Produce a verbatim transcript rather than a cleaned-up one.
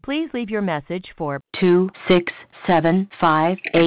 Please leave your message for two six seven five eight.